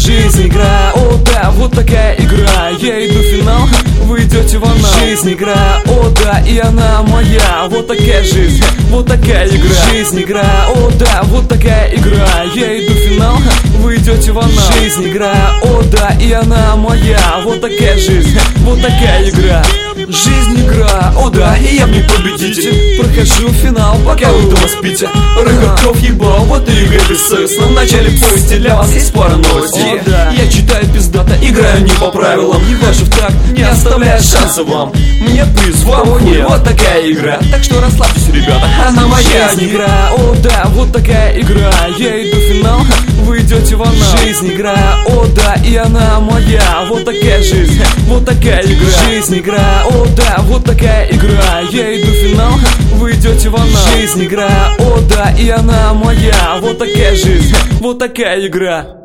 Жизнь игра, о да, вот такая игра. Я иду в финал, вы идете в анал. Жизнь игра, о да, и она моя. Вот такая жизнь, вот такая игра. Жизнь игра, о да, вот такая игра. Я иду в финал, вы идете в анал. Жизнь игра, о да, и она моя. Вот такая жизнь, вот такая игра. Жизнь игра, о да, и я в ней победитель. Прохожу финал, пока вы дома спите. Рыбаков ебал, вот и игры бессовестно. В начале повести для вас есть пара новостей. Я читаю пиздато, играю не по правилам. Не вяжу в такт, не оставляя шанса вам. Мне приз, вам хуй, вот такая игра. Так что расслабьтесь, ребята, она моя. Жизнь игра, о да, вот такая игра. Я иду в финал, вы идете в анал. Жизнь игра, о да, и она моя. Вот такая жизнь, вот такая игра. Жизнь игра, о да, вот такая игра. Я иду в финал, вы идете в анал. Жизнь игра, о да, и она моя. Вот такая жизнь, вот такая игра.